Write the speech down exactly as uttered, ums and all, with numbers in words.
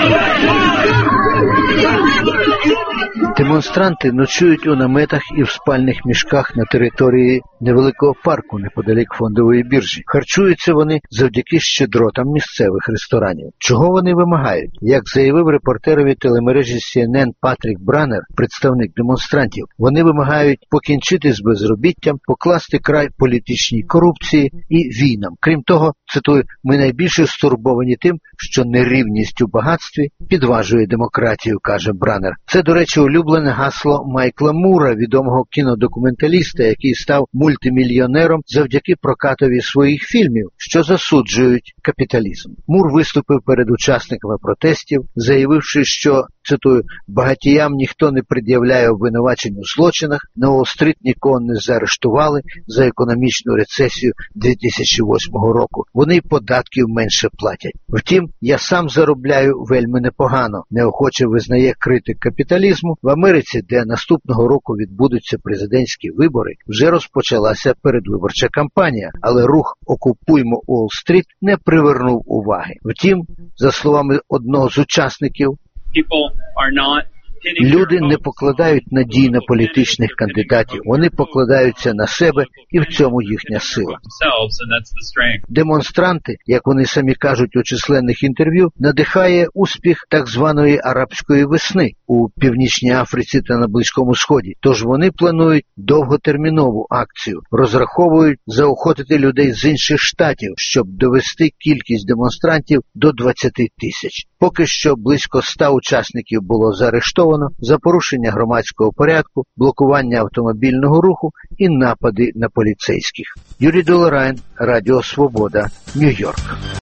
Демонстранти ночують у наметах і в спальних мішках на території невеликого парку неподалік фондової біржі. Харчуються вони завдяки щедротам місцевих ресторанів. Чого вони вимагають? Як заявив репортерові телемережі Сі Ен Ен Патрік Браннер, представник демонстрантів, вони вимагають покінчити з безробіттям, покласти край політичній корупції і війнам. Крім того, цитую, «ми найбільше стурбовані тим, що нерівність у багатстві підважує демократію», каже Браннер. Це, до речі, улюблене гасло Майкла Мура, відомого кінодокументаліста, який став мультимільйонером завдяки прокатові своїх фільмів, що засуджують капіталізм. Мур виступив перед учасниками протестів, заявивши, що, цитую, «багатіям ніхто не пред'являє обвинувачень у злочинах, на Уолл-стріт нікого не заарештували за економічну рецесію дві тисячі восьмого року. Вони податків менше платять. Втім, я сам заробляю вельми непогано», неохоче визнає критик капіталізму. В Америці, де наступного року відбудуться президентські вибори, вже розпочалася передвиборча кампанія, але рух «Окупуймо Уолл-стріт» не привернув уваги. Втім, за словами одного з учасників, люди не покладають надій на політичних кандидатів, вони покладаються на себе, і в цьому їхня сила. Демонстранти, як вони самі кажуть у численних інтерв'ю, надихає успіх так званої арабської весни у Північній Африці та на Близькому Сході. Тож вони планують довготермінову акцію, розраховують заохотити людей з інших штатів, щоб довести кількість демонстрантів до двадцяти тисяч. Поки що близько ста учасників було заарештовано за порушення громадського порядку, блокування автомобільного руху і напади на поліцейських. Юрій Долорайн, Радіо Свобода, Нью-Йорк.